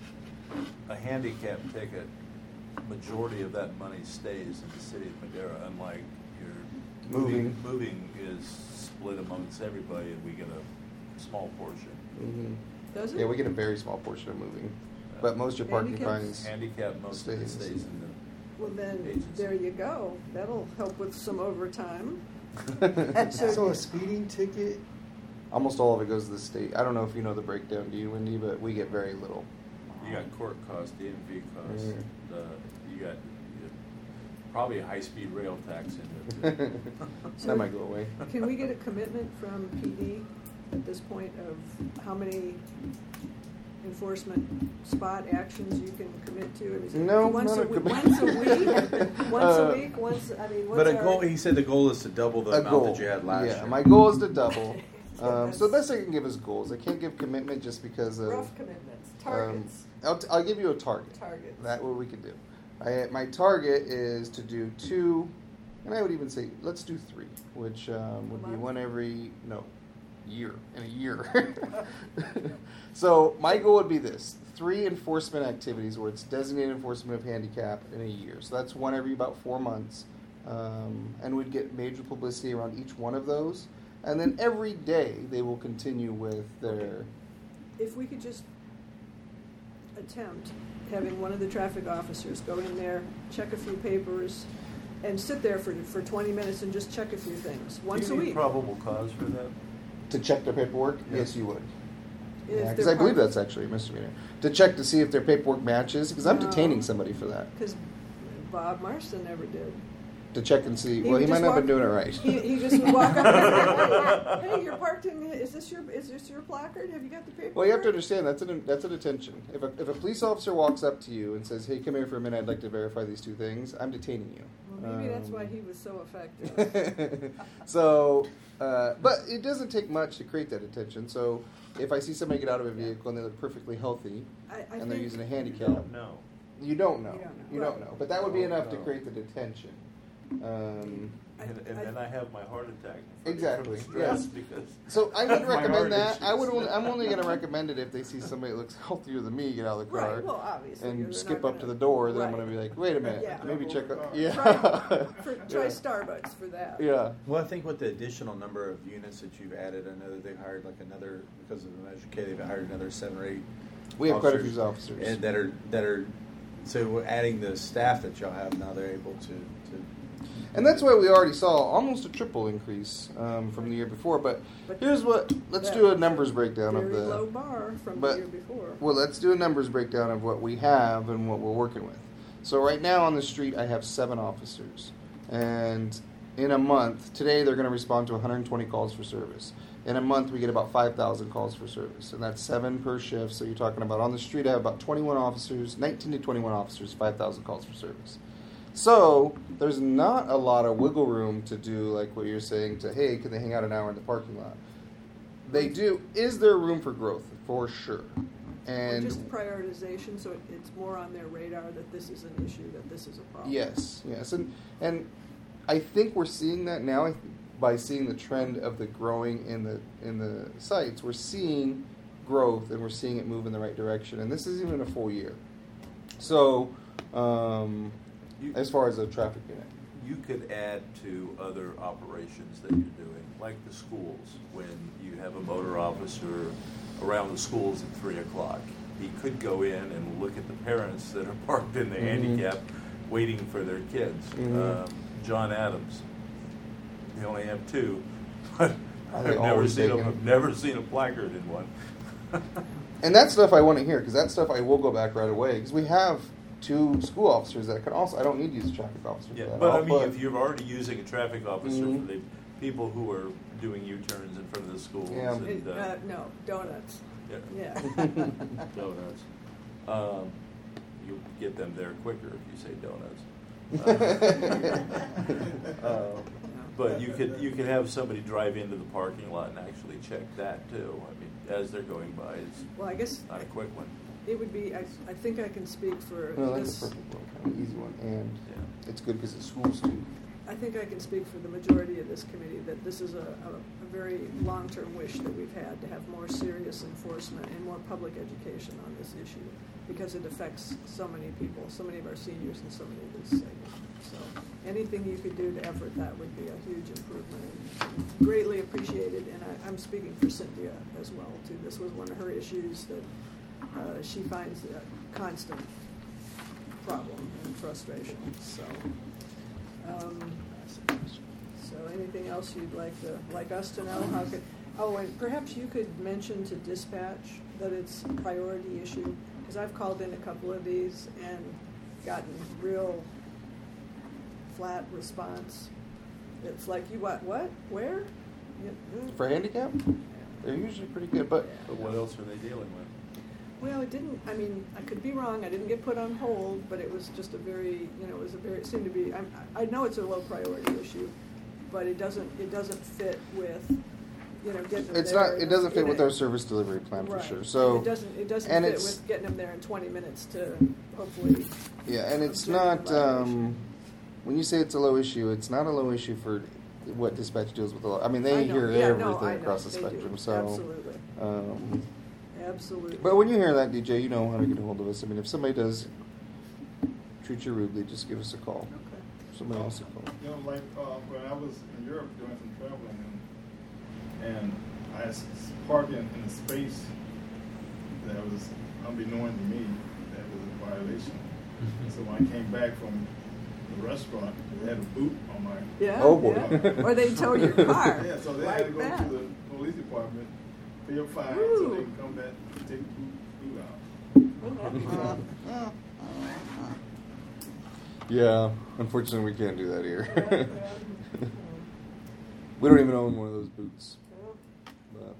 a handicap ticket. Majority of that money stays in the city of Madera, unlike your moving. Moving is split amongst everybody, and we get a small portion. mhm. Does it? Yeah, we get a very small portion of moving, but most of your parking Handicaps? fines. Handicap most of it Stays. stays in Well, then, Agency. there you go. That'll help with some overtime. So So a speeding ticket, almost all of it goes to the state. I don't know if you know the breakdown, do you, Wendy? But we get very little. the. You got court costs, D M V costs. Mhm. The, you got you got probably a high-speed rail tax in it. too. That might go away. Can we get a commitment from P D at this point of how many enforcement spot actions you can commit to? Is it No, once not a a week, commitment. once a week, once Uh, a week, once. I mean, what's But a our- goal, he said the goal is to double the A amount goal. that you had last yeah, year. my goal is to double. Um, so the best I can give is goals. I can't give commitment just because of. rough commitments, um, targets, I'll, t- I'll give you a target. targets. That what we can do. I, my target is to do two, and I would even say let's do three, which um, would be month? one every no year in a year. So my goal would be this: three enforcement activities where it's designated enforcement of handicap in a year. So that's one every about four months, um, and we'd get major publicity around each one of those. And then every day they will continue with their. If we could just attempt having one of the traffic officers go in there, check a few papers, and sit there for, for twenty minutes and just check a few things, once Do a you need week. probable cause for that? To check their paperwork? Yeah. Yes, you would. If Yeah, because they're I believe part- that's actually a misdemeanor. To check to see if their paperwork matches, because I'm No. detaining somebody for that. Because Bob Marston never did. To check and see. He well, would he might just not have walk- been doing it right. He, he just would walk up and say, hey, you're parked in, is this your, is this your placard? Have you got the paperwork? Well, you have to understand that's a that's a detention. If a if a police officer walks up to you and says, "Hey, come here for a minute. I'd like to verify these two things," I'm detaining you. Well, maybe that's Um, why he was so effective. so, uh, but it doesn't take much to create that attention. So, if I see somebody get out of a vehicle and they look perfectly healthy I, I and they're think- using a You handicap, don't know. you don't know. You don't know. You don't Right. know. But that would be Oh, enough to no. create the detention. Um, I- And, and I- then I have my heart attack. from- Exactly, From stress yeah. because. So I would of my recommend heart that. I would. issues. Only, I'm only going to recommend it if they see somebody that looks healthier than me get out of the car Right, well, obviously. and they're skip not up to gonna- the door. Then I'm right. going to be like, wait a minute, Yeah. maybe check. Out, Try- yeah, For, try Yeah. Starbucks for that. yeah. Well, I think with the additional number of units that you've added, I know that they've hired like another, because of the Measure K, they've hired another seven or eight. We have quite a officers, few officers. and that are that are. So we're adding the staff that y'all have now, they're able to. to And that's why we already saw almost a triple increase um, from the year before. But But here's what. Let's that do a was numbers breakdown of Very the. low bar from but- the year before. Well, let's do a numbers breakdown of what we have and what we're working with. So right now on the street, I have seven officers, and in a month, today they're going to respond to one hundred twenty calls for service. In a month, we get about five thousand calls for service, and that's seven per shift. So you're talking about on the street, I have about twenty-one officers, nineteen to twenty-one officers, five thousand calls for service. So there's not a lot of wiggle room to do like what you're saying to, hey, can they hang out an hour in the parking lot? They do. Is there room for growth? For sure. Or And just prioritization, so it, it's more on their radar that this is an issue, that this is a problem. yes, yes, and and I think we're seeing that now by seeing the trend of the growing in the in the sites. We're seeing growth and we're seeing it move in the right direction. And this isn't even a full year. So, um, You- as far as the traffic unit, You could add to other operations that you're doing, like the schools, when you have a motor officer around the schools at three o'clock. He could go in and look at the parents that are parked in the Mhm. handicap, waiting for their kids. Mhm. Um, John Adams, they only have two, but Are I've they never always seen a, taken? I've never seen a placard in one. and that stuff I want to hear because that stuff I will go back right away because we have two school officers that can also. I don't need to use a traffic officer. Yeah, for that. but I I'll mean, put- if you're already using a traffic officer Mhm. for the people who are doing U-turns in front of the schools Yeah. and uh, Uh, no, donuts. yeah, Yeah. donuts, um, you'll get them there quicker if you say donuts. Uh, uh, but you could you could have somebody drive into the parking lot and actually check that too. I mean, as they're going by, it's Well, I guess not a quick one. it would be, I, I think I can speak for No, that's this. a perfect one, kind of easy one, and Yeah. it's good because it's schools too. I think I can speak for the majority of this committee that this is a, a, a very long-term wish that we've had to have more serious enforcement and more public education on this issue because it affects so many people, so many of our seniors and so many of these segments. So anything you could do to effort that would be a huge improvement and greatly appreciated. And I, I'm speaking for Cynthia as well too. This was one of her issues that uh, she finds a constant problem and frustration. So. Um, so anything else you'd like to, like us to know? How could, oh, and perhaps you could mention to dispatch that it's a priority issue, because I've called in a couple of these and gotten real flat response. It's like, you what, what, where? You- mm. For handicap, they're usually pretty good, but But what else are they dealing with? Well, it didn't, I mean, I could be wrong, I didn't get put on hold, but it was just a very, you know, it was a very, it seemed to be, I'm, I know it's a low priority issue, but it doesn't, it doesn't fit with, you know, getting them it's there. not. It doesn't fit in with a- our service delivery plan for Right. sure. So It doesn't, it doesn't and fit it's- with getting them there in twenty minutes to hopefully. yeah, and it's observe not. the violation. Um, when you say it's a low issue, it's not a low issue for what dispatch deals with. A lot. I mean, they I know. hear Yeah, everything no, I know. across the They do. spectrum. So. Absolutely, Um, absolutely. But when you hear that, D J, you know how to get a hold of us. I mean, if somebody does treat you rudely, just give us a call. Okay. Somebody else a call. You know, like uh, when I was in Europe doing some traveling, and, and I was parking in a space that was unbeknown to me that was a violation. So when I came back from the restaurant, they had a boot on my. Yeah. Oh, boy. yeah. Or they tow your car. Yeah, so they like had to go that. to the police department, pay a fine, so Ooh. they can come back and take the boot, boot out. Wouldn't that be fun? Yeah, unfortunately, we can't do that here. Yeah, yeah. We don't even own one of those boots. But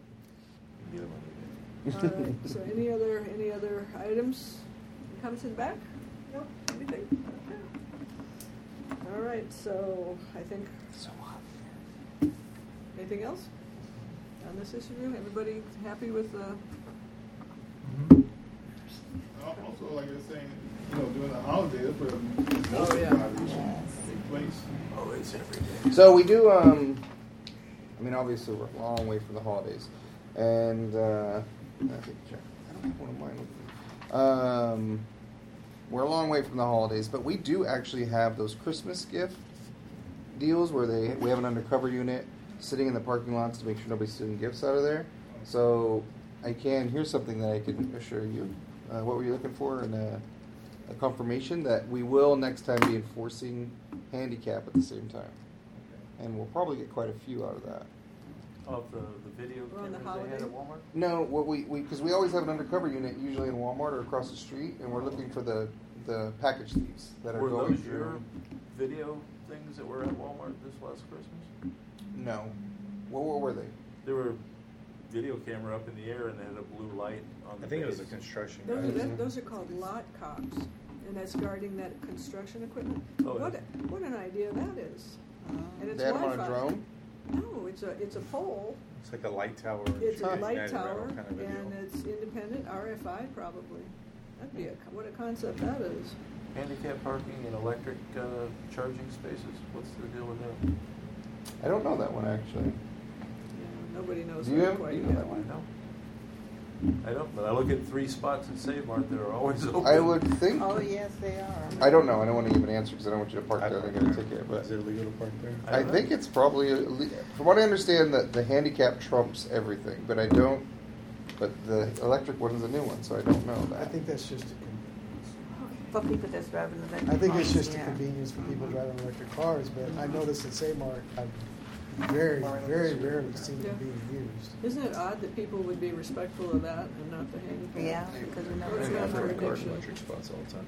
All right, so any other, any other items? Comes in back? No, anything? Okay. All right, so I think, so hot. anything else on this issue? Everybody happy with the, Also, like I was saying, you know, during the holidays, where Oh, most yeah. of the violations take place. Oh, it's every day. So we do. Um, I mean, obviously, we're a long way from the holidays, and uh, I think check. I don't have one of mine with me. Um, we're a long way from the holidays, but we do actually have those Christmas gift deals where they we have an undercover unit sitting in the parking lots to make sure nobody's stealing gifts out of there. So I can. Here's something that I can assure you. Uh, what were you looking for? And uh, a confirmation that we will next time be enforcing handicap at the same time, and we'll probably get quite a few out of that. Of the, the video We're on the cameras they had at holiday. Walmart? No, what we because we, we always have an undercover unit usually in Walmart or across the street, and we're looking for the the package thieves that are Were going those through. your video things that were at Walmart this last Christmas? No, what, what were they? There were video camera up in the air and they had a blue light on the I think it was a base. construction those are, guy. that- those are called lot cops, and that's guarding that construction equipment. Oh, What, yeah. a- what an idea that is. And it's They had them on a Wi-Fi. drone. No, it's a, it's a pole. It's like a light tower. It's a United light Rental tower, kind of a deal. and it's independent, R F I probably. That'd be a, what a concept that is. Handicap parking and electric uh, charging spaces. What's the deal with that? I don't know that one actually. Yeah, nobody knows Do you that have- quite do you know yet. that one? No. I don't, but I look at three spots at Save Mart that are always open. I would think. Oh, yes, they are. I don't know. I don't want to give an answer because I don't want you to park I there park and get a there. ticket. But Is it illegal to park there? I I don't think know. it's probably, ille- from what I understand, that the handicap trumps everything. But I don't. But the electric one is a new one, so I don't know that. I think that's just a convenience. For people that's driving electric I think it's cars, just a yeah. convenience for people driving electric cars, but I noticed at Saymart, I've very, very rarely seen Yeah. it being used. Isn't it odd that people would be respectful of that and not the handicap? Yeah, because you know. It's I not throw in cars contradiction. electric spots all the time.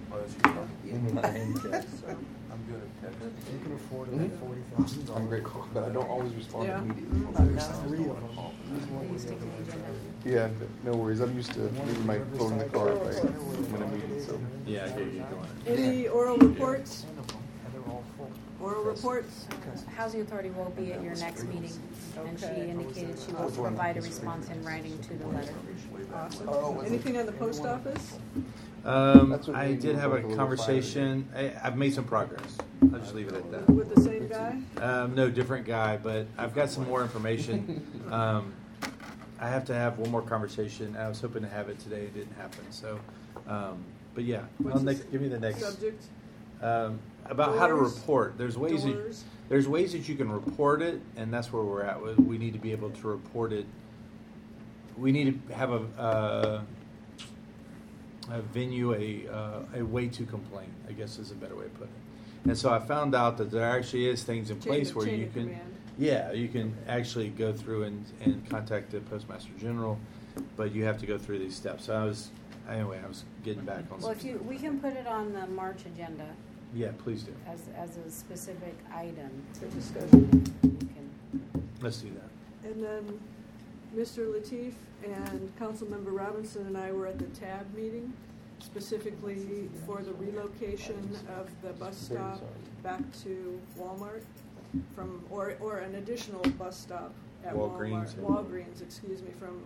Oh, that's your car? So, I'm good at text. You can afford it at forty thousand dollars. I'm grateful, but I don't always respond Yeah. immediately. There's three of them. Please stick to the agenda. Yeah, n- no worries. I'm used to leaving my phone in the car if I'm in a meeting, so. Yeah, I hear you going. any oral reports? And they're all full. Oral reports? Housing Authority will be at your next meeting, and she Okay. indicated she will provide a response in writing to the letter. Awesome. Anything on the post office? Um, That's what I made did me have work a a little conversation. I, I've made some progress. I'll just leave it at that. With the same guy? Um, no, different guy, but I've got some more information. Um, I have to have one more conversation. I was hoping to have it today. It didn't happen. So, um, but yeah, What's I'll the next, give me the next. Subject? Um, about how to Doors? report. There's ways that, Doors? there's ways that you can report it, and that's where we're at. We- We need to be able to report it. We need to have a uh, a venue, a uh, a way to complain, I guess is a better way to put it. And so I found out that there actually is things in Chain place of- where chain you of can, command. yeah, you can actually go through and, and contact the Postmaster General, but you have to go through these steps. So I was, anyway, I was getting back on. Well, some if you, we can put it on the March agenda Yeah, please do. as, as a specific item. For discussion. You can, Let's do that. And then Mister Latif and Councilmember Robinson and I were at the T A B meeting, specifically for the relocation of the bus stop back to Walmart from, or, or an additional bus stop at Walgreens. Walmart. Walgreens, excuse me, from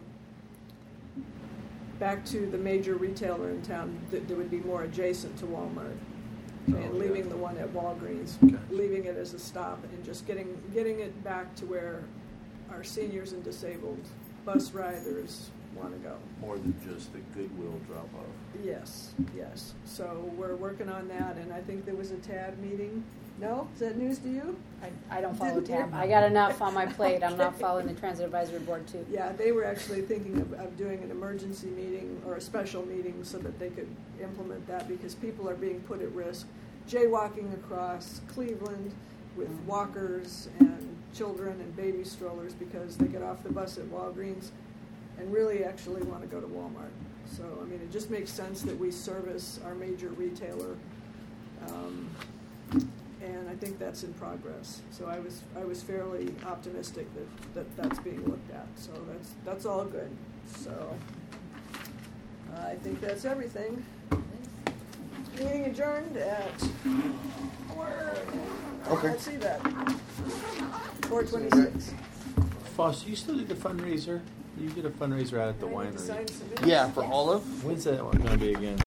back to the major retailer in town that, that would be more adjacent to Walmart. Oh, And yeah. leaving the one at Walgreens, Okay. leaving it as a stop and just getting, getting it back to where our seniors and disabled bus riders want to go. More than just the Goodwill drop off. Yes, yes. So we're working on that, and I think there was a T A B meeting. No? Is that news to you? I, I don't follow Didn't T A B. you? I got enough on my plate. I'm not Okay. following the Transit Advisory Board too. Yeah, they were actually thinking of, of doing an emergency meeting or a special meeting so that they could implement that because people are being put at risk jaywalking across Cleveland with walkers and children and baby strollers because they get off the bus at Walgreens and really actually want to go to Walmart. So, I mean, it just makes sense that we service our major retailer. Um, and I think that's in progress. So I was I was fairly optimistic that, that that's being looked at. So that's that's all good. So uh, I think that's everything. Meeting adjourned at four. Okay. Let's see that. Four twenty-six. Foss, you still do the fundraiser? You did a fundraiser out at the I need to winery. sign some minutes. Yeah, for Olive. When's that going to be again?